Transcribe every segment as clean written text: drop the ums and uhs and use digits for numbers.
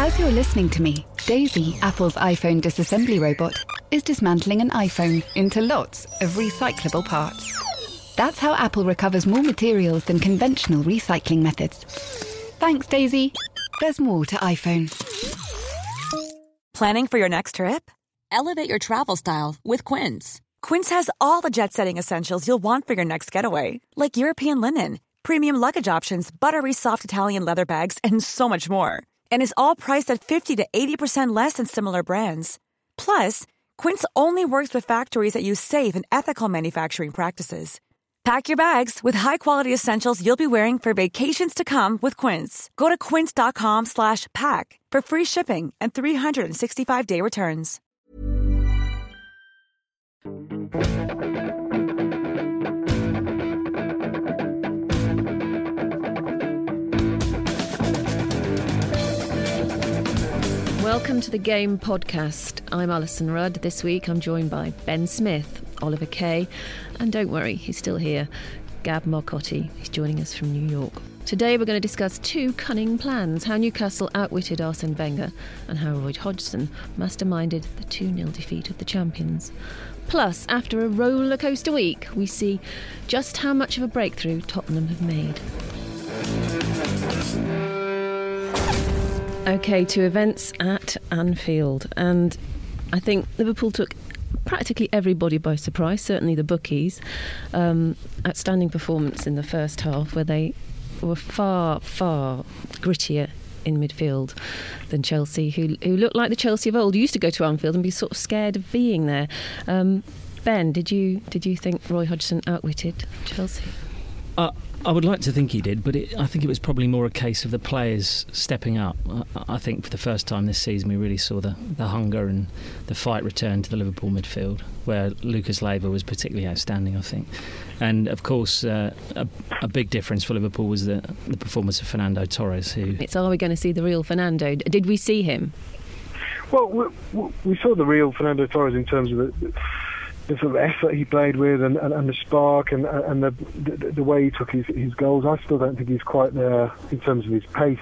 As you're listening to me, Daisy, Apple's iPhone disassembly robot, is dismantling an iPhone into lots of recyclable parts. That's how Apple recovers more materials than conventional recycling methods. Thanks, Daisy. There's more to iPhone. Planning for your next trip? Elevate your travel style with Quince. Quince has all the jet-setting essentials you'll want for your next getaway, like European linen, premium luggage options, buttery soft Italian leather bags, and so much more. And is all priced at 50 to 80% less than similar brands. Plus, Quince only works with factories that use safe and ethical manufacturing practices. Pack your bags with high-quality essentials you'll be wearing for vacations to come with Quince. Go to quince.com/pack for free shipping and 365-day returns. Welcome to the Game Podcast. I'm Alison Rudd. This week I'm joined by Ben Smith, Oliver Kay, and don't worry, he's still here, Gab Marcotti. He's joining us from New York. Today we're going to discuss two cunning plans, how Newcastle outwitted Arsene Wenger and how Roy Hodgson masterminded the 2-0 defeat of the champions. Plus, after a roller coaster week, we see just how much of a breakthrough Tottenham have made. OK, to events at Anfield. And I think Liverpool took practically everybody by surprise, certainly the bookies. Outstanding performance in the first half, where they were far, far grittier in midfield than Chelsea, who looked like the Chelsea of old. You used to go to Anfield and be sort of scared of being there. Ben, did you think Roy Hodgson outwitted Chelsea? I would like to think he did, but I think it was probably more a case of the players stepping up. I think for the first time this season we really saw the hunger and the fight return to the Liverpool midfield, where Lucas Leiva was particularly outstanding, I think. And of course a big difference for Liverpool was the performance of Fernando Torres. Are we going to see the real Fernando? Did we see him? Well, we saw the real Fernando Torres in terms of the sort of effort he played with and the spark and the way he took his goals. I still don't think he's quite there in terms of his pace,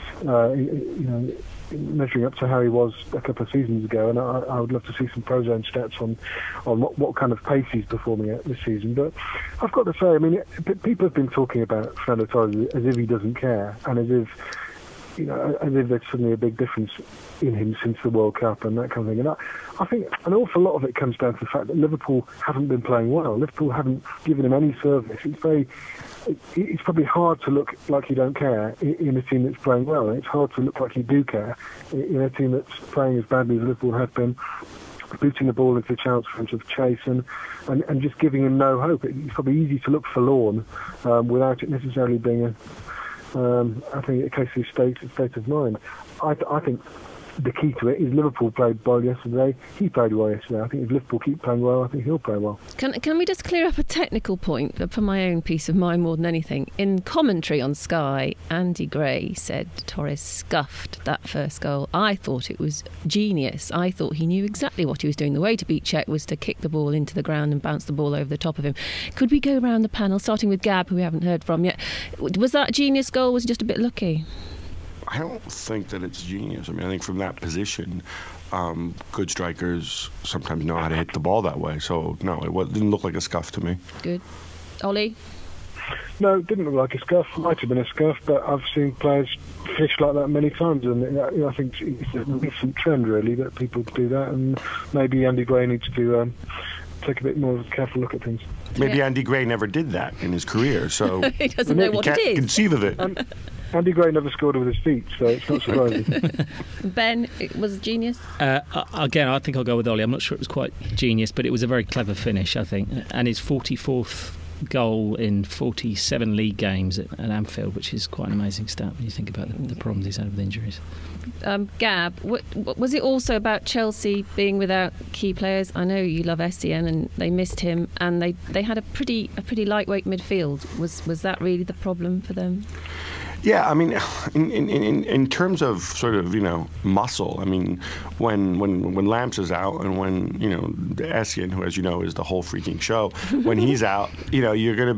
measuring up to how he was a couple of seasons ago. And I would love to see some Prozone stats on what kind of pace he's performing at this season. But I've got to say, I mean, people have been talking about Fernando Torres as if he doesn't care, and as if there's suddenly a big difference in him since the World Cup and that kind of thing. And I think an awful lot of it comes down to the fact that Liverpool haven't been playing well. Liverpool haven't given him any service. It's probably hard to look like you don't care in a team that's playing well, and it's hard to look like you do care in a team that's playing as badly as Liverpool have been, booting the ball into the chance for him to chase and just giving him no hope. It's probably easy to look forlorn without it necessarily being I think a case of state of mind. I think the key to it is Liverpool played well yesterday. He played well yesterday. I think if Liverpool keep playing well, I think he'll play well. Can we just clear up a technical point for my own peace of mind more than anything? In commentary on Sky, Andy Gray said Torres scuffed that first goal. I thought it was genius. I thought he knew exactly what he was doing. The way to beat Czech was to kick the ball into the ground and bounce the ball over the top of him. Could we go around the panel, starting with Gab, who we haven't heard from yet? Was that a genius goal, or was it just a bit lucky? I don't think that it's genius. I mean, I think from that position, good strikers sometimes know how to hit the ball that way. So, no, it didn't look like a scuff to me. Good. Ollie? No, it didn't look like a scuff. It might have been a scuff, but I've seen players finish like that many times, and I think it's a recent trend, really, that people do that, and maybe Andy Gray needs to take a bit more of a careful look at things. Maybe Andy Gray never did that in his career, so he doesn't know what it is. Can't conceive of it. Andy Gray never scored with his feet, so it's not surprising. Ben, it was genius? Again, I think I'll go with Ollie. I'm not sure it was quite genius, but it was a very clever finish, I think. And his 44th goal in 47 league games at Anfield, which is quite an amazing stat when you think about the problems he's had with injuries. Gab, was it also about Chelsea being without key players? I know you love Essien, and they missed him, and they had a pretty lightweight midfield. Was that really the problem for them? Yeah, I mean, in terms of sort of, muscle, I mean, when Lamps is out and when, Essien, who, as you know, is the whole freaking show, when he's out, you're going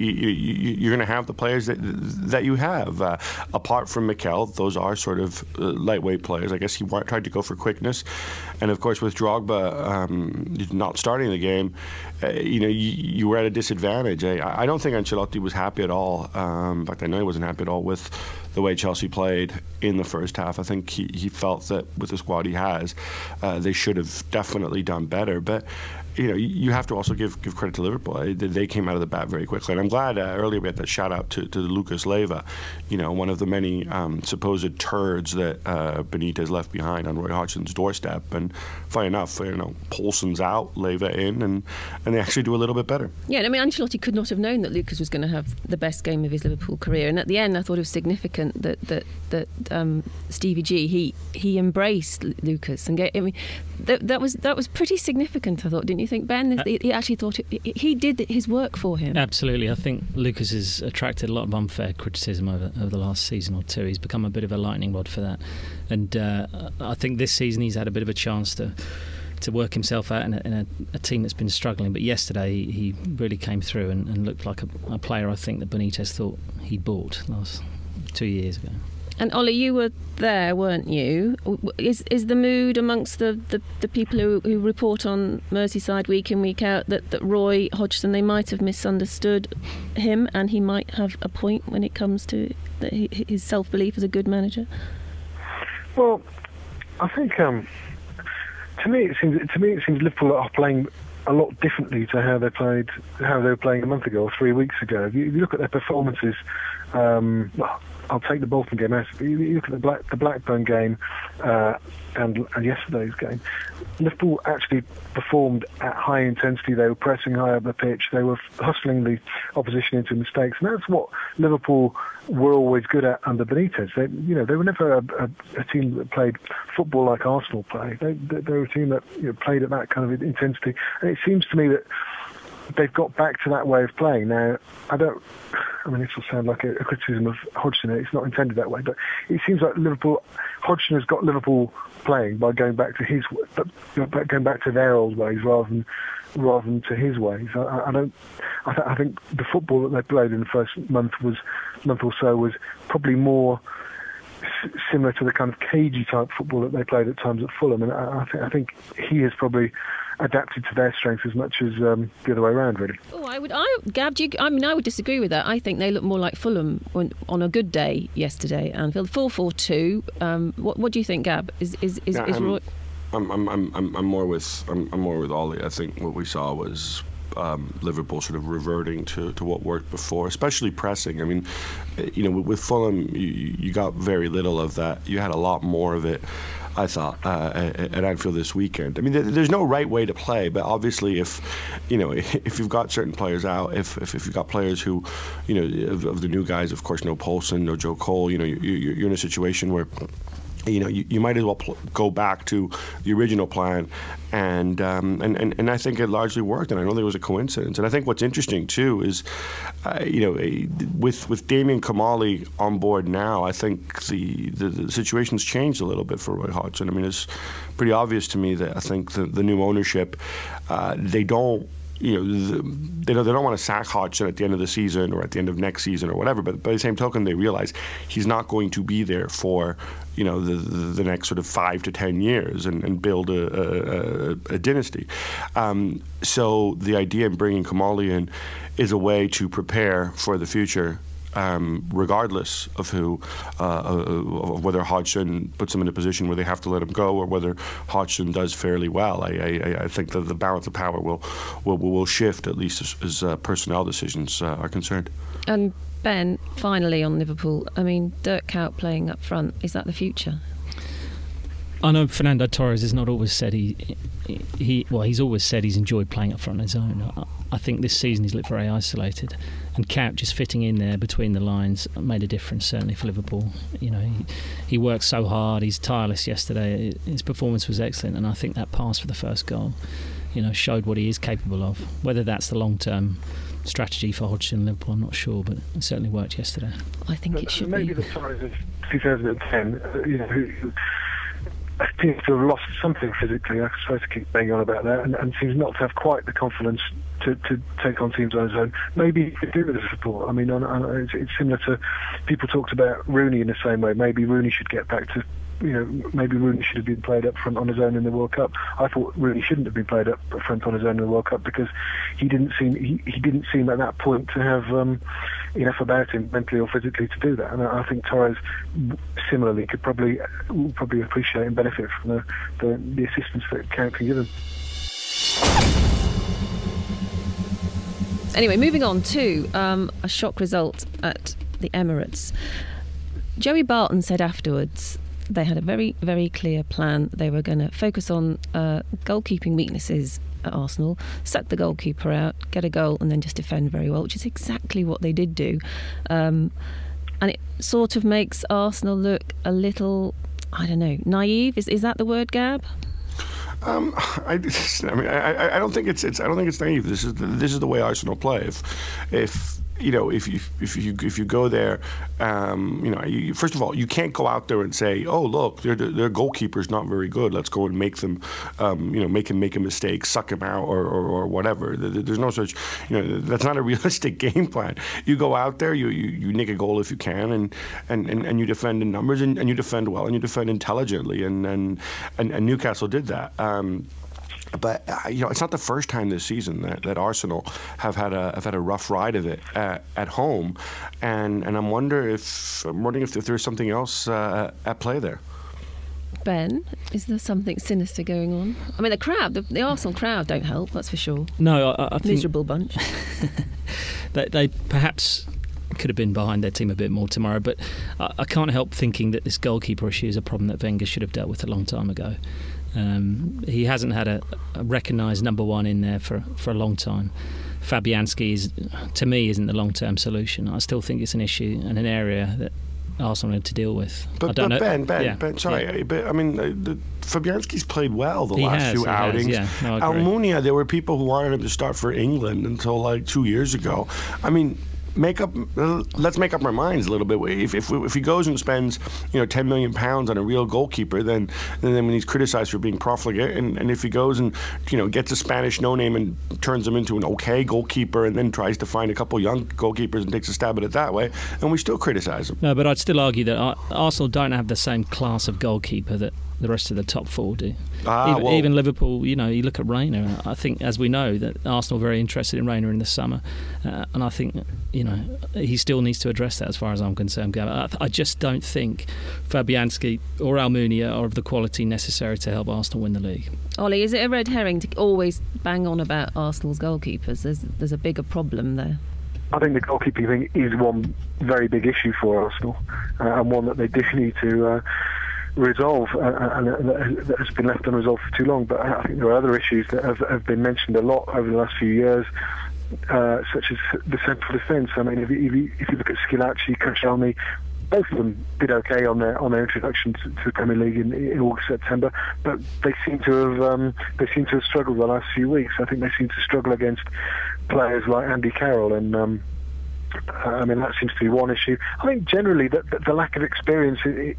to have the players that you have. Apart from Mikel, those are sort of lightweight players. I guess he tried to go for quickness. And, of course, with Drogba not starting the game, you were at a disadvantage. I don't think Ancelotti was happy at all. In fact, I know he wasn't happy at all with the way Chelsea played in the first half. I think he felt that with the squad he has, they should have definitely done better. But you have to also give credit to Liverpool. They came out of the bat very quickly. And I'm glad earlier we had that shout out to Lucas Leiva, one of the many supposed turds that Benitez left behind on Roy Hodgson's doorstep. And funny enough, Poulsen's out, Leiva in, and they actually do a little bit better. Yeah, I mean, Ancelotti could not have known that Lucas was going to have the best game of his Liverpool career. And at the end, I thought it was significant that Stevie G he embraced Lucas and that was pretty significant. I thought, didn't you think, Ben? He actually thought he did his work for him. Absolutely. I think Lucas has attracted a lot of unfair criticism over the last season or two. He's become a bit of a lightning rod for that, and I think this season he's had a bit of a chance to work himself out in a team that's been struggling. But yesterday he really came through and looked like a player I think that Benitez thought he bought last 2 years ago. And Ollie, you were there, weren't you? Is the mood amongst the people who report on Merseyside week in, week out that Roy Hodgson, they might have misunderstood him and he might have a point when it comes to his self-belief as a good manager? Well, I think to me it seems Liverpool are playing a lot differently to how they were playing a month ago or 3 weeks ago. If you look at their performances, I'll take the Bolton game out. You look at the Blackburn game and yesterday's game. Liverpool actually performed at high intensity. They were pressing high up the pitch. They were hustling the opposition into mistakes, and that's what Liverpool were always good at under Benitez. They were never a team that played football like Arsenal play. They were a team that played at that kind of intensity, and it seems to me that they've got back to that way of playing. Now, this will sound like a criticism of Hodgson. It's not intended that way, but it seems like Hodgson has got Liverpool playing by going back to their old ways rather than to his ways. I think the football that they played in the first month or so was probably more similar to the kind of cagey type football that they played at times at Fulham, and I think he has probably adapted to their strengths as much as the other way around, really. Gab, I would disagree with that. I think they look more like Fulham on a good day yesterday. Anfield 4-4-2. What do you think, Gab? Is Roy? I'm more with Ollie. I think what we saw was Liverpool sort of reverting to what worked before, especially pressing. I mean, with Fulham, you got very little of that. You had a lot more of it, I thought, at Anfield this weekend. I mean, there's no right way to play, but obviously, if you've got certain players out, if you've got players who, of the new guys, of course, no Poulsen, no Joe Cole, you're in a situation where you might as well go back to the original plan, and I think it largely worked, and I don't think it was a coincidence. And I think what's interesting too is, with Damien Kamali on board now, I think the situation's changed a little bit for Roy Hodgson. I mean, it's pretty obvious to me that I think the new ownership, they don't. They don't want to sack Hodgson at the end of the season or at the end of next season or whatever. But by the same token, they realize he's not going to be there for the next sort of 5 to 10 years and build a dynasty. So the idea in bringing Kamali in is a way to prepare for the future. Regardless of of whether Hodgson puts them in a position where they have to let him go or whether Hodgson does fairly well, I think that the balance of power will shift, at least as personnel decisions are concerned. And Ben, finally on Liverpool, I mean, Dirk Kuyt playing up front, is that the future? I know Fernando Torres has not always said he's always said he's enjoyed playing up front on his own. I think this season he's looked very isolated, and Kuyt just fitting in there between the lines made a difference, certainly for Liverpool. He worked so hard, he's tireless yesterday, his performance was excellent, and I think that pass for the first goal, showed what he is capable of. Whether that's the long-term strategy for Hodgson and Liverpool. I'm not sure, but it certainly worked yesterday. I think it should maybe be. the Torres of 2010, who seems to have lost something physically. I suppose to keep banging on about that, and seems not to have quite the confidence to take on teams on his own. Maybe he could do with the support. I mean, it's similar to people talked about Rooney in the same way. Maybe Rooney should get back to. Maybe Rooney should have been played up front on his own in the World Cup. I thought Rooney shouldn't have been played up front on his own in the World Cup because he didn't seem at that point to have enough about him mentally or physically to do that. And I think Torres similarly could probably appreciate and benefit from the assistance that Count can give him. Anyway, moving on to a shock result at the Emirates. Joey Barton said afterwards they had a very, very clear plan. They were going to focus on goalkeeping weaknesses at Arsenal, suck the goalkeeper out, get a goal and then just defend very well, which is exactly what they did do. And it sort of makes Arsenal look a little, I don't know, naive. Is that the word, Gab? I don't think it's naive. This is the way Arsenal play. If you go there, first of all, you can't go out there and say, oh look, their goalkeeper's not very good. Let's go and make them, make him make a mistake, suck him out, or whatever. There's no such, that's not a realistic game plan. You go out there, you nick a goal if you can, and you defend in numbers, and you defend well, and you defend intelligently, and Newcastle did that. But it's not the first time this season that Arsenal have had a rough ride of it at home, and I'm wondering if there's something else at play there. Ben, is there something sinister going on? I mean, the crowd, the Arsenal crowd don't help, that's for sure. No, I think miserable bunch. they perhaps could have been behind their team a bit more tomorrow, but I can't help thinking that this goalkeeper issue is a problem that Wenger should have dealt with a long time ago. He hasn't had a recognised number one in there for a long time. Fabianski, to me, isn't the long-term solution. I still think it's an issue and an area that Arsenal need to deal with. But Ben, sorry, but I mean, Fabianski's played well the last few outings. Yeah. No, Almunia, there were people who wanted him to start for England until like 2 years ago. I mean, let's make up our minds a little bit. If he goes and spends £10 million on a real goalkeeper, then when he's criticised for being profligate, and if he goes and gets a Spanish no-name and turns him into an okay goalkeeper, and then tries to find a couple young goalkeepers and takes a stab at it that way, and we still criticise him. No, but I'd still argue that Arsenal don't have the same class of goalkeeper that the rest of the top four do. Even Liverpool, you look at Reina. I think, as we know, that Arsenal are very interested in Reina in the summer, and I think he still needs to address that as far as I'm concerned. I just don't think Fabianski or Almunia are of the quality necessary to help Arsenal win the league. Ollie, is it a red herring to always bang on about Arsenal's goalkeepers? There's a bigger problem there. I think the goalkeeping thing is one very big issue for Arsenal, and one that they do need to resolve, and that has been left unresolved for too long. But I think there are other issues that have been mentioned a lot over the last few years, such as the central defence. I mean, if you look at Schillaci, Koscielny, both of them did okay on their introduction to the Premier League in August, September, but they seem to have struggled the last few weeks. I think they seem to struggle against players like Andy Carroll, and I mean, that seems to be one issue. I think generally that the lack of experience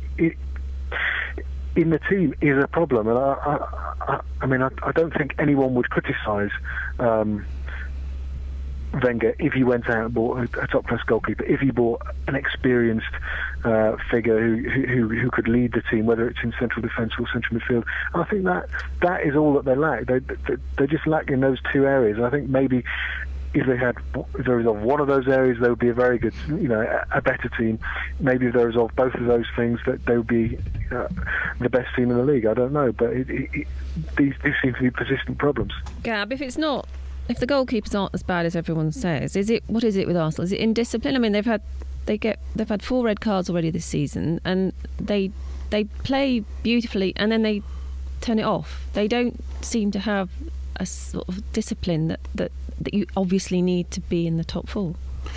in the team is a problem, and I don't think anyone would criticise Wenger if he went out and bought a top-class goalkeeper, if he bought an experienced figure who could lead the team, whether it's in central defence or central midfield. And I think that is all that they lack. They just lack in those two areas. And I think maybe if they resolve one of those areas, they would be a very good, a better team. Maybe if they resolve both of those things, that they would be the best team in the league. I don't know, but these seem to be persistent problems. Gab, if the goalkeepers aren't as bad as everyone says, what is it with Arsenal? Is it indiscipline? I mean, they've had 4 red cards already this season, and they play beautifully, and then they turn it off. They don't seem to have a sort of discipline that you obviously need to be in the top 4.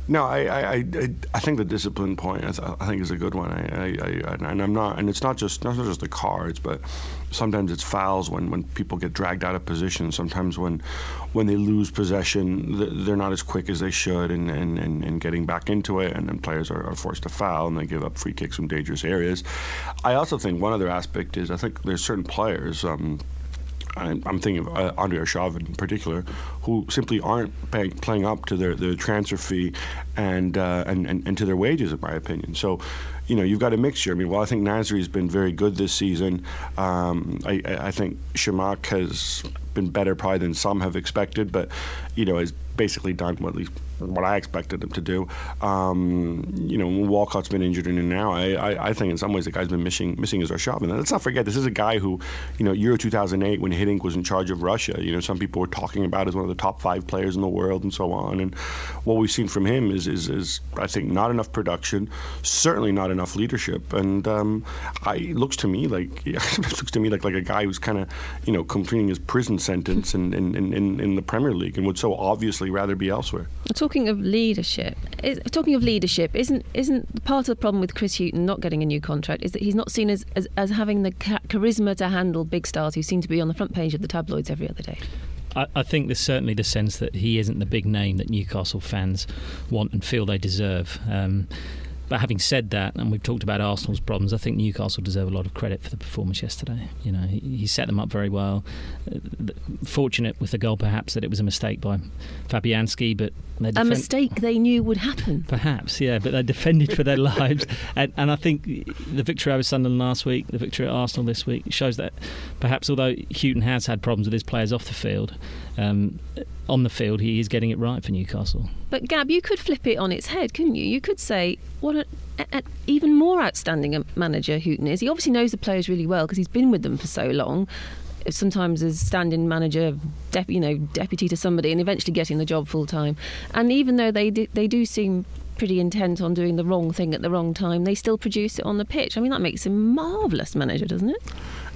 No, I think the discipline point I think is a good one. And I'm not, and it's not just the cards, but sometimes it's fouls when people get dragged out of position. Sometimes when they lose possession, they're not as quick as they should in getting back into it, and then players are forced to foul and they give up free kicks from dangerous areas. I also think one other aspect is I think there's certain players. I'm thinking of Andrei Arshavin in particular, who simply aren't playing up to their transfer fee and to their wages, in my opinion. So, you've got a mixture. I mean, I think Nasri's been very good this season. I think Shamak has been better probably than some have expected, but has basically done what I expected him to do. Walcott's been injured in and now. I think in some ways the guy's been missing his Arshavin. And let's not forget, this is a guy who, Euro 2008, when Hiddink was in charge of Russia, some people were talking about as one of the top 5 players in the world and so on. And what we've seen from him is I think, not enough production, certainly not enough leadership. And it looks to me like a guy who's kind of, completing his prison sentence in the Premier League and would so obviously rather be elsewhere. Talking of leadership, isn't part of the problem with Chris Hughton not getting a new contract is that he's not seen as having the charisma to handle big stars who seem to be on the front page of the tabloids every other day? I think there's certainly the sense that he isn't the big name that Newcastle fans want and feel they deserve. But having said that, and we've talked about Arsenal's problems, I think Newcastle deserve a lot of credit for the performance yesterday. He set them up very well. Fortunate with the goal, perhaps, that it was a mistake by Fabianski, but a mistake they knew would happen. Perhaps, yeah, but they defended for their lives. And I think the victory over Sunderland last week, the victory at Arsenal this week, shows that perhaps although Hughton has had problems with his players off the field, on the field he is getting it right for Newcastle. But Gab, you could flip it on its head, couldn't you? You could say what an even more outstanding a manager Hughton is. He obviously knows the players really well because he's been with them for so long. Sometimes as standing manager, deputy to somebody, and eventually getting the job full time. And even though they do seem pretty intent on doing the wrong thing at the wrong time, they still produce it on the pitch. I mean, that makes him a marvellous manager, doesn't it?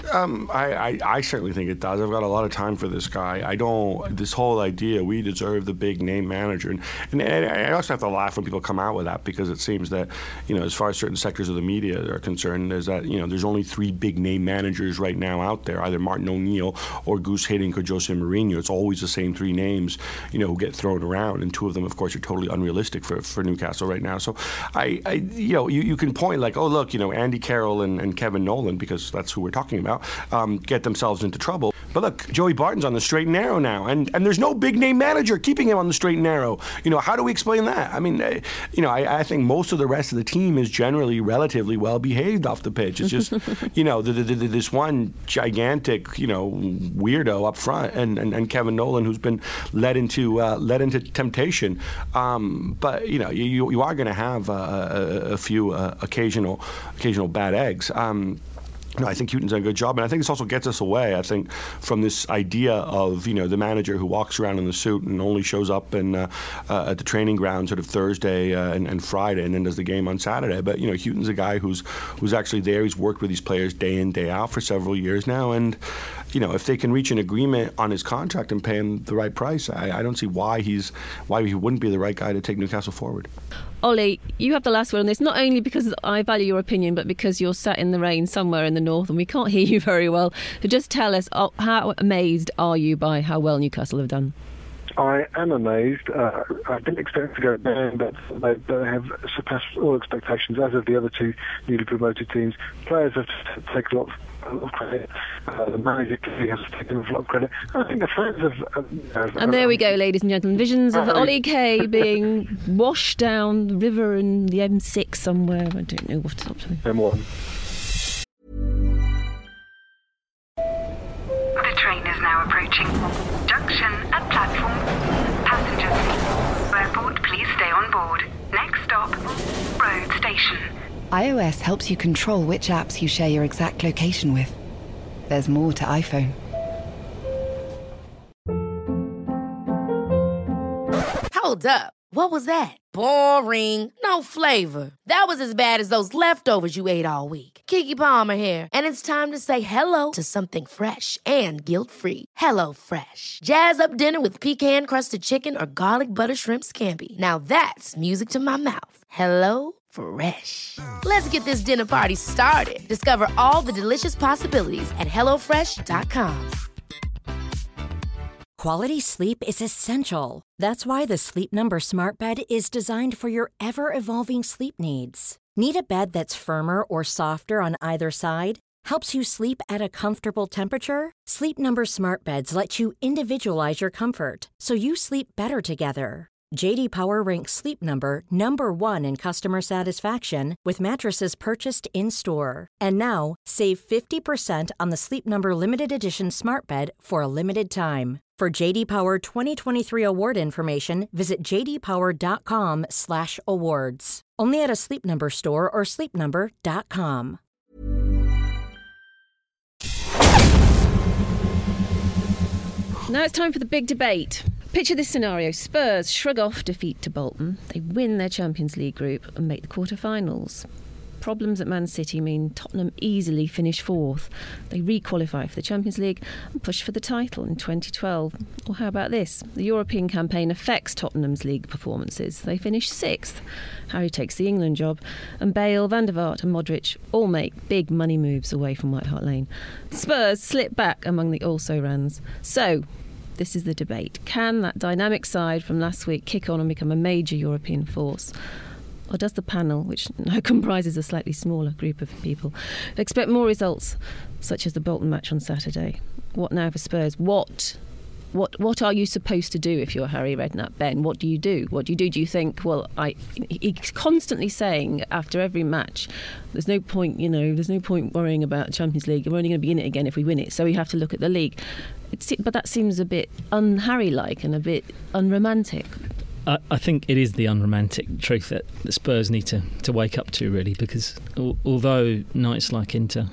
I certainly think it does. I've got a lot of time for this guy. This whole idea, we deserve the big name manager. And I also have to laugh when people come out with that, because it seems that, as far as certain sectors of the media are concerned, is that, there's only 3 big name managers right now out there, either Martin O'Neill or Gus Hiddink or Jose Mourinho. It's always the same 3 names, who get thrown around. And 2 of them, of course, are totally unrealistic for Newcastle right now. So you can point like, oh, look, Andy Carroll and Kevin Nolan, because that's who we're talking about, get themselves into trouble. But look, Joey Barton's on the straight and narrow now, and there's no big name manager keeping him on the straight and narrow. How do we explain that? I mean, I think most of the rest of the team is generally relatively well behaved off the pitch. It's just, this one gigantic, weirdo up front, and Kevin Nolan, who's been led into temptation. But you are going to have a few occasional bad eggs. I think Hughton's done a good job, and I think this also gets us away, I think, from this idea of, the manager who walks around in the suit and only shows up at the training ground sort of Thursday and Friday and then does the game on Saturday. But, Hughton's a guy who's actually there. He's worked with these players day in, day out for several years now, and, if they can reach an agreement on his contract and pay him the right price, I don't see why he wouldn't be the right guy to take Newcastle forward. Ollie, you have the last word on this, not only because I value your opinion, but because you're sat in the rain somewhere in the north and we can't hear you very well. So just tell us, how amazed are you by how well Newcastle have done? I am amazed. I didn't expect to go down, but they have surpassed all expectations, as have the other 2 newly promoted teams. Players have taken a lot of credit. The manager has taken a lot of credit. I think the fans have... And there we go, ladies and gentlemen. Visions of Ollie Kay being washed down the river in the M6 somewhere. I don't know what's up to him. M1. The train is now approaching. Junction at platform. Passengers, airport, please stay on board. Next stop, road station. iOS helps you control which apps you share your exact location with. There's more to iPhone. Hold up. What was that? Boring. No flavor. That was as bad as those leftovers you ate all week. Keke Palmer here, and it's time to say hello to something fresh and guilt-free. Hello Fresh. Jazz up dinner with pecan-crusted chicken or garlic butter shrimp scampi. Now that's music to my mouth. Hello Fresh. Let's get this dinner party started. Discover all the delicious possibilities at HelloFresh.com. Quality sleep is essential. That's why the Sleep Number Smart Bed is designed for your ever-evolving sleep needs. Need a bed that's firmer or softer on either side? Helps you sleep at a comfortable temperature? Sleep Number Smart Beds let you individualize your comfort, so you sleep better together. J.D. Power ranks Sleep Number #1 in customer satisfaction with mattresses purchased in-store. And now, save 50% on the Sleep Number Limited Edition Smart Bed for a limited time. For J.D. Power 2023 award information, visit jdpower.com/awards. Only at a Sleep Number store or sleepnumber.com. Now it's time for the big debate. Picture this scenario. Spurs shrug off defeat to Bolton. They win their Champions League group and make the quarter-finals. Problems at Man City mean Tottenham easily finish fourth. They re-qualify for the Champions League and push for the title in 2012. Or how about this? The European campaign affects Tottenham's league performances. They finish sixth. Harry takes the England job, and Bale, Van der Vaart and Modric all make big money moves away from White Hart Lane. Spurs slip back among the also-rans. So, this is the debate. Can that dynamic side from last week kick on and become a major European force? Or does the panel, which now comprises a slightly smaller group of people, expect more results, such as the Bolton match on Saturday? What now for Spurs? What are you supposed to do if you're Harry Redknapp, Ben? What do you do? Do you think, well, he's constantly saying after every match, there's no point worrying about the Champions League. We're only going to be in it again if we win it, so we have to look at the league. But that seems a bit un-Harry-like and a bit unromantic. I think it is the unromantic truth that the Spurs need to wake up to, really, because although nights like Inter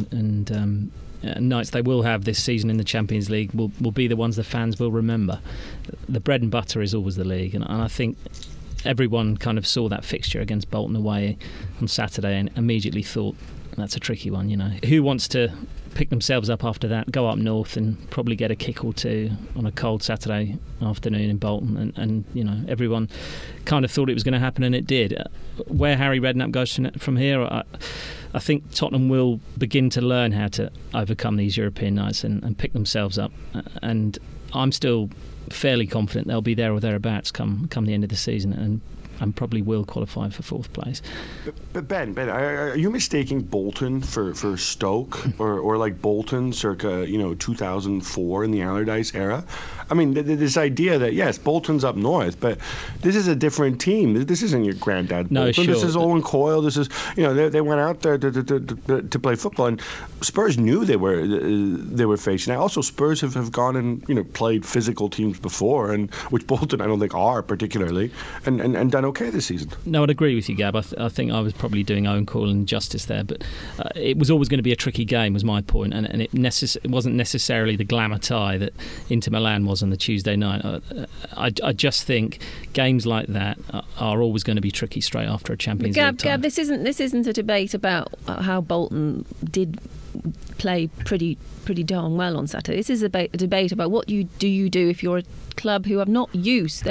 and nights they will have this season in the Champions League will be the ones the fans will remember, the bread and butter is always the league. And I think everyone kind of saw that fixture against Bolton away on Saturday and immediately thought, that's a tricky one, Who wants to pick themselves up after that, go up north and probably get a kick or two on a cold Saturday afternoon in Bolton? And everyone kind of thought it was going to happen, and it did. Where Harry Redknapp goes from here, I think Tottenham will begin to learn how to overcome these European nights and pick themselves up. And I'm still fairly confident they'll be there or thereabouts come the end of the season, and probably will qualify for fourth place. But Ben, are you mistaking Bolton for Stoke or like Bolton circa 2004 in the Allardyce era? I mean, this idea that yes, Bolton's up north, but this is a different team. This isn't your granddad Bolton. No, sure. This is Owen Coyle. This is they went out there to play football, and Spurs knew they were facing that. Also, Spurs have gone and played physical teams before, and which Bolton I don't think are particularly, and done okay this season. No, I'd agree with you, Gab. I think I was probably doing Owen Coyle injustice there, but it was always going to be a tricky game, was my point, and it wasn't necessarily the glamour tie that Inter Milan was on the Tuesday night. I just think games like that are always going to be tricky straight after a Champions League tie. Gab, this isn't a debate about how Bolton did play pretty darn well on Saturday. This is a debate about what you do if you're a club who they're not used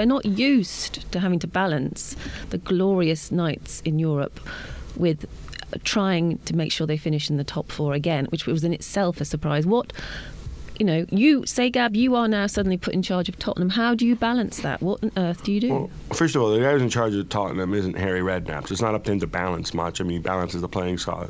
to having to balance the glorious nights in Europe with trying to make sure they finish in the top four again, which was in itself a surprise. You say, Gab, you are now suddenly put in charge of Tottenham. How do you balance that? What on earth do you do? Well, first of all, the guy who's in charge of Tottenham isn't Harry Redknapp, so it's not up to him to balance much. I mean, he balances the playing squad.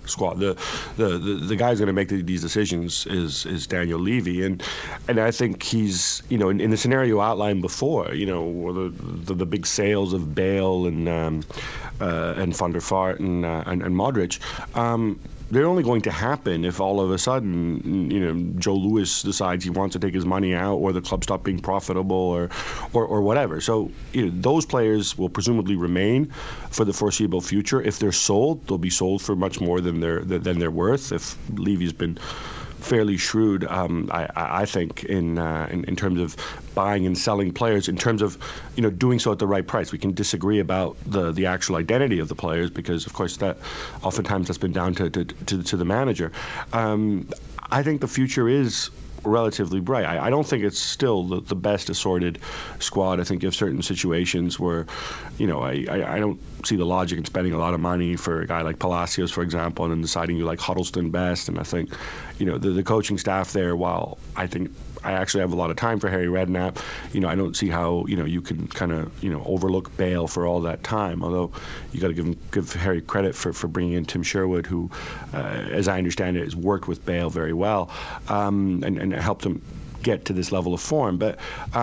The guy's going to make these decisions is Daniel Levy, and I think he's in the scenario outlined before, the big sales of Bale and Van der Vaart and Modric. They're only going to happen if all of a sudden, Joe Louis decides he wants to take his money out, or the club stop being profitable, or whatever. So those players will presumably remain for the foreseeable future. If they're sold, they'll be sold for much more than they're worth. If Levy's been fairly shrewd, I think, in terms of buying and selling players, in terms of doing so at the right price. We can disagree about the actual identity of the players because, of course, that oftentimes that's been down to the manager. I think the future is relatively bright. I don't think it's still the best assorted squad. I think you have certain situations where, I don't see the logic in spending a lot of money for a guy like Palacios, for example, and then deciding you like Huddleston best. And I think, the coaching staff there, while I think I actually have a lot of time for Harry Redknapp, I don't see how, you can kind of, overlook Bale for all that time. Although you got to give Harry credit for bringing in Tim Sherwood, who, as I understand it, has worked with Bale very well, and helped him get to this level of form. But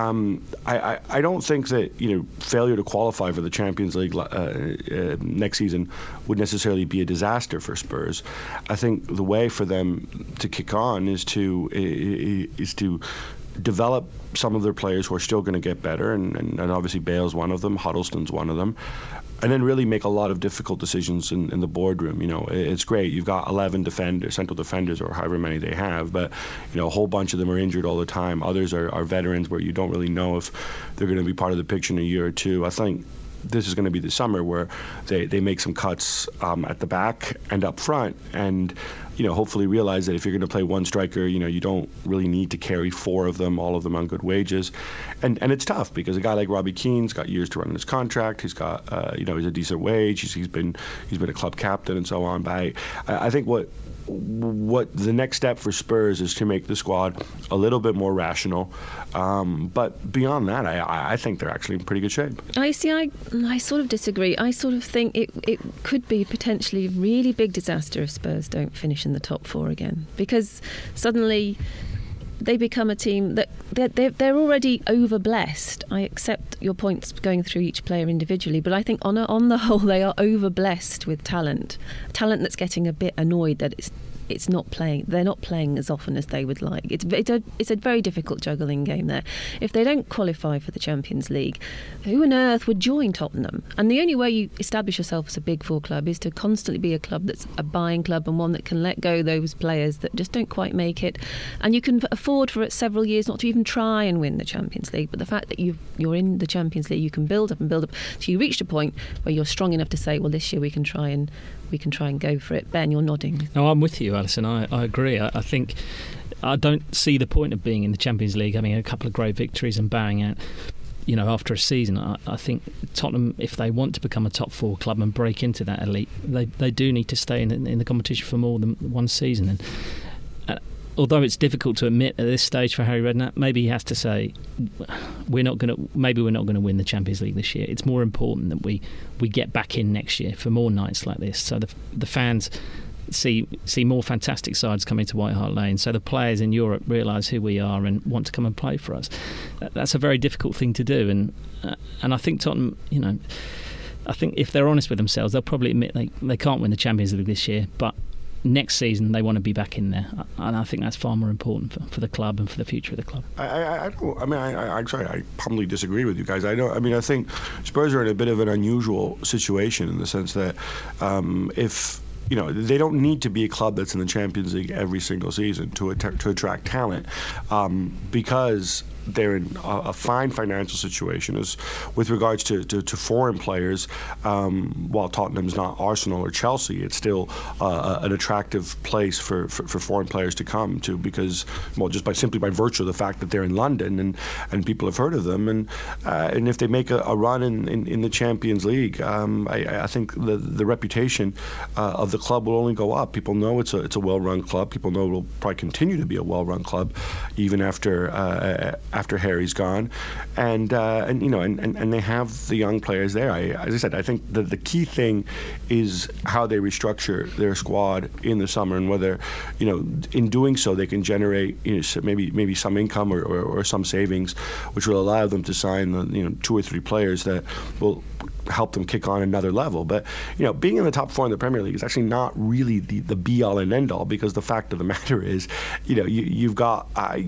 I don't think that failure to qualify for the Champions League next season would necessarily be a disaster for Spurs. I think the way for them to kick on is to develop some of their players who are still going to get better, and obviously Bale's one of them, Huddleston's one of them. And then really make a lot of difficult decisions in the boardroom. It's great. You've got 11 central defenders, or however many they have, but a whole bunch of them are injured all the time. Others are veterans where you don't really know if they're going to be part of the picture in a year or two. I think this is going to be the summer where they make some cuts at the back and up front, and hopefully realize that if you're going to play one striker, you don't really need to carry four of them, all of them on good wages, and it's tough because a guy like Robbie Keane's got years to run his contract. He's got he's a decent wage. He's been a club captain and so on. But I think what the next step for Spurs is to make the squad a little bit more rational. But beyond that, I think they're actually in pretty good shape. I sort of disagree. I sort of think it could be potentially a really big disaster if Spurs don't finish in the top four again, because suddenly they become a team that they're already over-blessed. I accept your points going through each player individually, but I think on the whole they are over-blessed with talent that's getting a bit annoyed that it's not playing. They're not playing as often as they would like. It's a very difficult juggling game there. If they don't qualify for the Champions League, who on earth would join Tottenham? And the only way you establish yourself as a Big Four club is to constantly be a club that's a buying club and one that can let go those players that just don't quite make it. And you can afford for several years not to even try and win the Champions League. But the fact that you're in the Champions League, you can build up. So you reached a point where you're strong enough to say, well, this year we can try and go for it. Ben, you're nodding. No, I'm with you, Alison. I agree. I think I don't see the point of being in the Champions League, having a couple of great victories and bowing out, after a season. I think Tottenham, if they want to become a top four club and break into that elite, they do need to stay in the competition for more than one season. And although it's difficult to admit at this stage for Harry Redknapp, maybe he has to say we're not going to win the Champions League this year. It's more important that we get back in next year for more nights like this, so the fans see more fantastic sides coming to White Hart Lane, so the players in Europe realise who we are and want to come and play for us. That's a very difficult thing to do, and I think Tottenham, I think if they're honest with themselves, they'll probably admit they can't win the Champions League this year, but next season they want to be back in there, and I think that's far more important for the club and for the future of the club. I'm sorry, I humbly disagree with you guys. I think Spurs are in a bit of an unusual situation in the sense that if they don't need to be a club that's in the Champions League every single season to attract talent, because they're in a fine financial situation as with regards to foreign players. While Tottenham's not Arsenal or Chelsea, it's still an attractive place for foreign players to come to, because just simply by virtue of the fact that they're in London and people have heard of them, and if they make a run in the Champions League, I think the reputation of the club will only go up. People know it's a well-run club. People know it will probably continue to be a well-run club even after Harry's gone, and they have the young players there. As I said, I think the key thing is how they restructure their squad in the summer, and whether in doing so they can generate maybe some income or some savings, which will allow them to sign the 2 or 3 players that will help them kick on another level. But being in the top 4 in the Premier League is actually not really the be all and end all, because the fact of the matter is you've got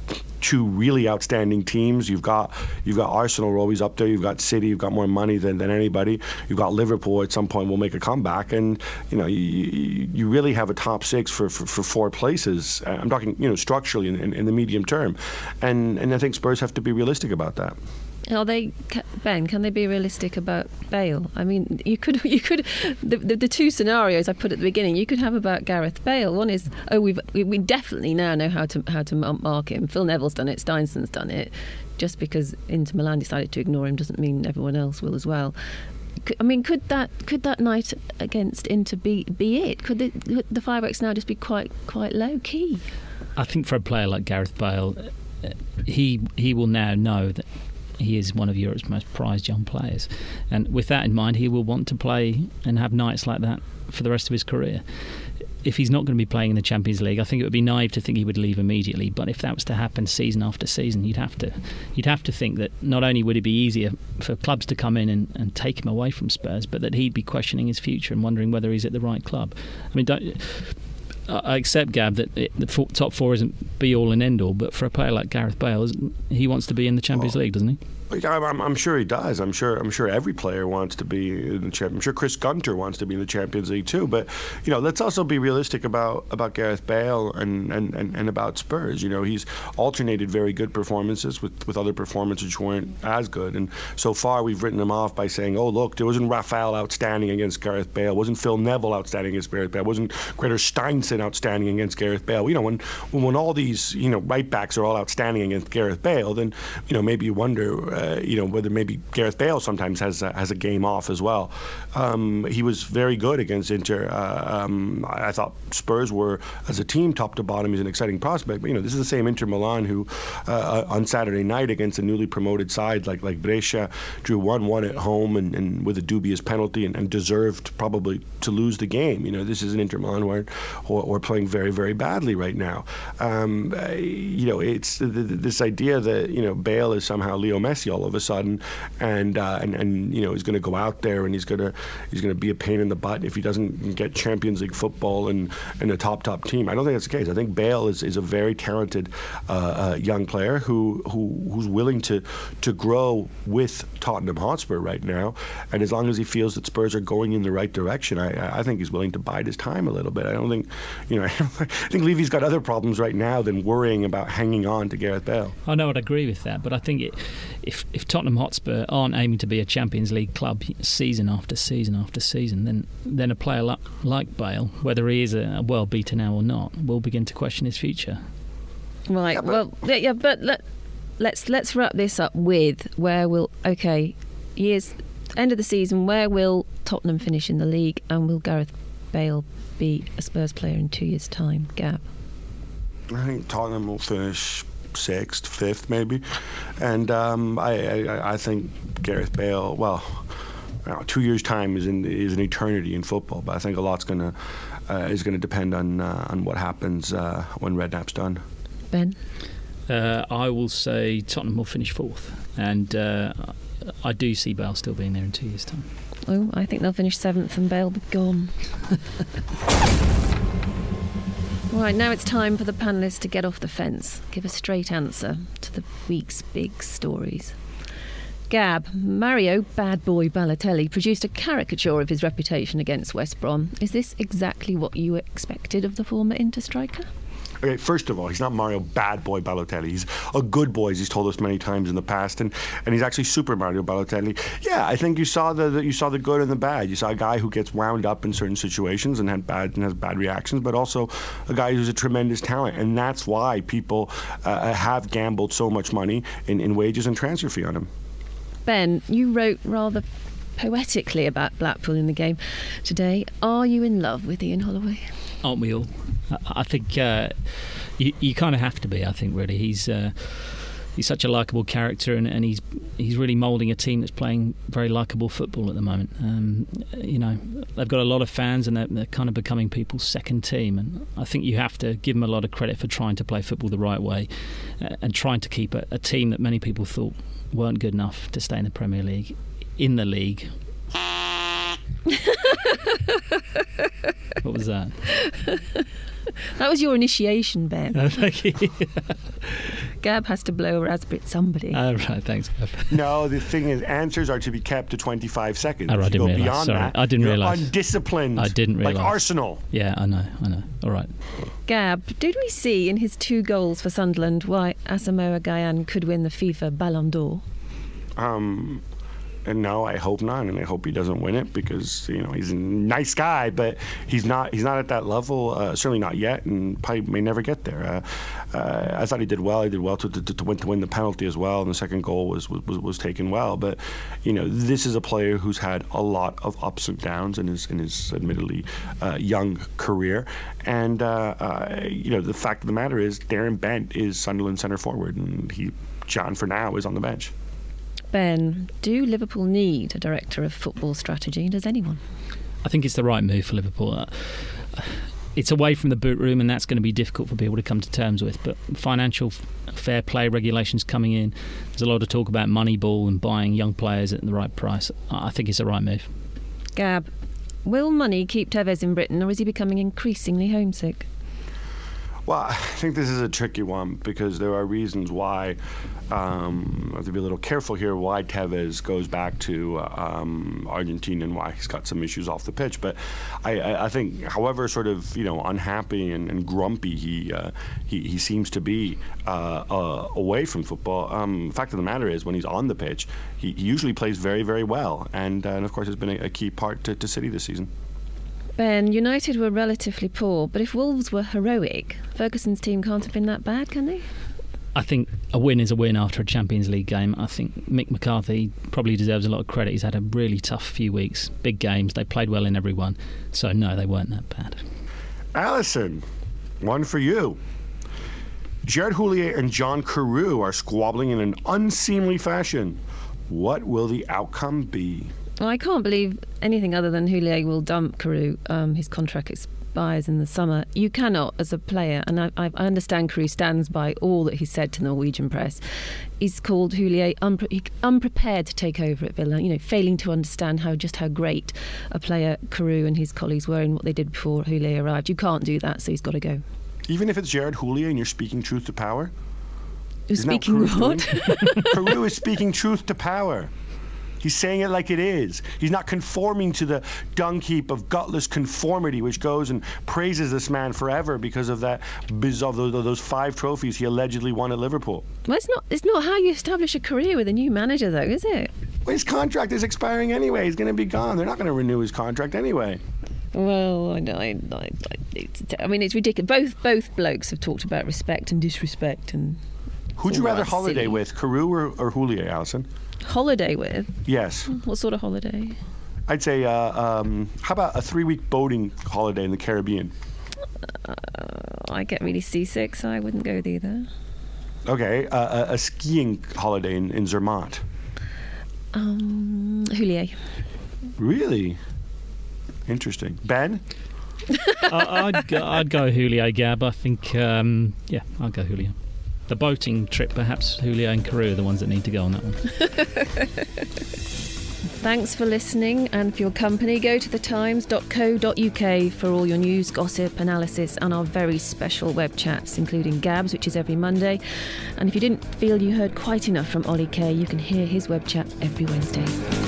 two really outstanding teams. You've got Arsenal are always up there. You've got City. You've got more money than anybody. You've got Liverpool at some point will make a comeback, and you really have a top six for 4 places. I'm talking structurally in the medium term, and I think Spurs have to be realistic about that. Are they, Ben? Can they be realistic about Bale? I mean, you could. The two scenarios I put at the beginning, you could have about Gareth Bale. One is, we definitely now know how to mark him. Phil Neville's done it. Steinson's done it. Just because Inter Milan decided to ignore him doesn't mean everyone else will as well. I mean, could that night against Inter be it? Could the fireworks now just be quite low key? I think for a player like Gareth Bale, he will now know that he is one of Europe's most prized young players, and with that in mind, he will want to play and have nights like that for the rest of his career. If he's not going to be playing in the Champions League, I think it would be naive to think he would leave immediately. But if that was to happen season after season, you'd have to think that not only would it be easier for clubs to come in and take him away from Spurs, but that he'd be questioning his future and wondering whether he's at the right club. I mean, I accept, Gab, that the top 4 isn't be all and end all, but for a player like Gareth Bale, he wants to be in the Champions League, doesn't he? I'm sure he does. I'm sure every player wants to be in the Champions. I'm sure Chris Gunter wants to be in the Champions League too. But let's also be realistic about Gareth Bale and about Spurs. He's alternated very good performances with other performances which weren't as good. And so far we've written him off by saying, oh look, there wasn't Rafael outstanding against Gareth Bale, wasn't Phil Neville outstanding against Gareth Bale, wasn't Greta Steinson outstanding against Gareth Bale. When all these right backs are all outstanding against Gareth Bale, then maybe you wonder. Whether maybe Gareth Bale sometimes has a game off as well. He was very good against Inter. I thought Spurs were, as a team, top to bottom, he's an exciting prospect. But this is the same Inter Milan who, on Saturday night against a newly promoted side like Brescia, drew 1-1 at home and with a dubious penalty and deserved probably to lose the game. This is an Inter Milan who are playing very, very badly right now. It's this idea that Bale is somehow Leo Messi all of a sudden, and he's going to go out there and he's going to be a pain in the butt if he doesn't get Champions League football and a top team. I don't think that's the case. I think Bale is a very talented young player who's willing to grow with Tottenham Hotspur right now, and as long as he feels that Spurs are going in the right direction, I think he's willing to bide his time a little bit. I don't think I think Levy's got other problems right now than worrying about hanging on to Gareth Bale. I know, I'd agree with that, but I think if Tottenham Hotspur aren't aiming to be a Champions League club season after season after season, then a player like Bale, whether he is a world beater now or not, will begin to question his future. Right. Yeah, but let's wrap this up with end of the season. Where will Tottenham finish in the league, and will Gareth Bale be a Spurs player in 2 years' time? Gab. I think Tottenham will finish 6th, 5th maybe, and I think Gareth Bale, 2 years' time is an eternity in football, but I think a lot's is going to depend on what happens when Redknapp's done. Ben? I will say Tottenham will finish 4th, and I do see Bale still being there in 2 years' time. Oh, I think they'll finish 7th and Bale will be gone. Right, now it's time for the panellists to get off the fence, give a straight answer to the week's big stories. Gab, Mario Bad Boy Balotelli produced a caricature of his reputation against West Brom. Is this exactly what you expected of the former Inter striker? Okay, first of all, he's not Mario Bad Boy Balotelli. He's a good boy, as he's told us many times in the past, and he's actually Super Mario Balotelli. Yeah, I think you saw the good and the bad. You saw a guy who gets wound up in certain situations and has bad reactions, but also a guy who's a tremendous talent, and that's why people have gambled so much money in wages and transfer fee on him. Ben, you wrote rather poetically about Blackpool in the game today. Are you in love with Ian Holloway? Aren't we all? I think you kind of have to be. I think really he's such a likeable character, and he's really moulding a team that's playing very likeable football at the moment. They've got a lot of fans, and they're kind of becoming people's second team. And I think you have to give him a lot of credit for trying to play football the right way and trying to keep a team that many people thought weren't good enough to stay in the Premier League in the league. What was that? That was your initiation, Ben. Thank you. Gab has to blow a raspberry at somebody. Right, thanks, Gab. No, the thing is, answers are to be kept to 25 seconds. I didn't realise. Beyond Sorry, that, I didn't realise. Undisciplined. I didn't realise. Like Arsenal. Yeah, I know. All right. Gab, did we see in his 2 goals for Sunderland why Asamoah Gyan could win the FIFA Ballon d'Or? And no, I hope not, and I hope he doesn't win it because he's a nice guy, but he's not at that level. Certainly not yet, and probably may never get there. I thought he did well. He did well to win the penalty as well, and the second goal was taken well. But this is a player who's had a lot of ups and downs in his admittedly young career, and the fact of the matter is Darren Bent is Sunderland centre forward, and John for now is on the bench. Ben, do Liverpool need a director of football strategy? Does anyone? I think it's the right move for Liverpool. It's away from the boot room, and that's going to be difficult for people to come to terms with. But financial fair play regulations coming in, there's a lot of talk about Moneyball and buying young players at the right price. I think it's the right move. Gab, will money keep Tevez in Britain, or is he becoming increasingly homesick? Well, I think this is a tricky one because there are reasons why. I have to be a little careful here why Tevez goes back to Argentina and why he's got some issues off the pitch. But I think, however sort of unhappy and grumpy he seems to be away from football, the fact of the matter is when he's on the pitch, he usually plays very, very well, and of course has been a key part to City this season. Ben, United were relatively poor, but if Wolves were heroic, Ferguson's team can't have been that bad, can they? I think a win is a win after a Champions League game. I think Mick McCarthy probably deserves a lot of credit. He's had a really tough few weeks, big games. They played well in every one. So, no, they weren't that bad. Alison, one for you. Gerard Houllier and John Carew are squabbling in an unseemly fashion. What will the outcome be? Well, I can't believe anything other than Houllier will dump Carew. His contract expires in the summer. You cannot, as a player, and I understand Carew stands by all that he said to the Norwegian press. He's called Houllier unprepared to take over at Villa, failing to understand how great a player Carew and his colleagues were and what they did before Houllier arrived. You can't do that, so he's got to go. Even if it's Gerard Houllier and you're speaking truth to power? Speaking what? Carew is speaking truth to power. He's saying it like it is. He's not conforming to the dung heap of gutless conformity which goes and praises this man forever because of those 5 trophies he allegedly won at Liverpool. Well, it's not how you establish a career with a new manager, though, is it? Well, his contract is expiring anyway. He's going to be gone. They're not going to renew his contract anyway. Well, it's ridiculous. Both blokes have talked about respect and disrespect. And who'd you rather holiday with, Carew or Houllier, Alison? Holiday with? Yes. What sort of holiday? I'd say, how about a 3-week boating holiday in the Caribbean? I get really seasick, so I wouldn't go with either. Okay, a skiing holiday in Zermatt. Houllier. Really? Interesting. Ben? I'd go Houllier, Gab. I think, I'll go Houllier. The boating trip, perhaps Houllier and Carew are the ones that need to go on that one. Thanks for listening and for your company. Go to thetimes.co.uk for all your news, gossip, analysis and our very special web chats, including Gab's, which is every Monday. And if you didn't feel you heard quite enough from Ollie Kay, you can hear his web chat every Wednesday.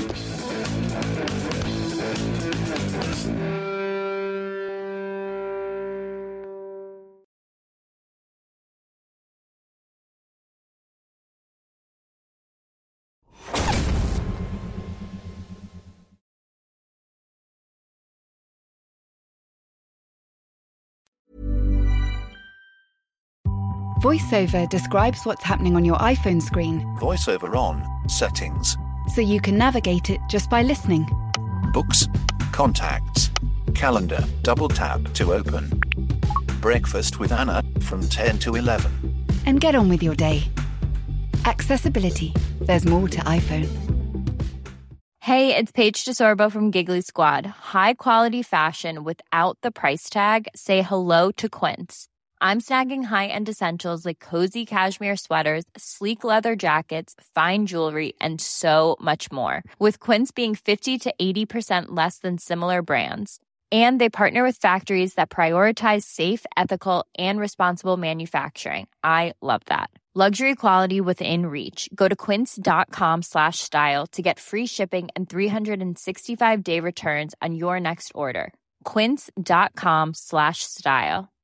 VoiceOver describes what's happening on your iPhone screen. VoiceOver on, settings. So you can navigate it just by listening. Books, contacts, calendar, double tap to open. Breakfast with Anna from 10 to 11. And get on with your day. Accessibility. There's more to iPhone. Hey, it's Paige DeSorbo from Giggly Squad. High quality fashion without the price tag. Say hello to Quince. I'm snagging high-end essentials like cozy cashmere sweaters, sleek leather jackets, fine jewelry, and so much more. With Quince being 50 to 80% less than similar brands. And they partner with factories that prioritize safe, ethical, and responsible manufacturing. I love that. Luxury quality within reach. Go to quince.com/style to get free shipping and 365-day returns on your next order. Quince.com/style.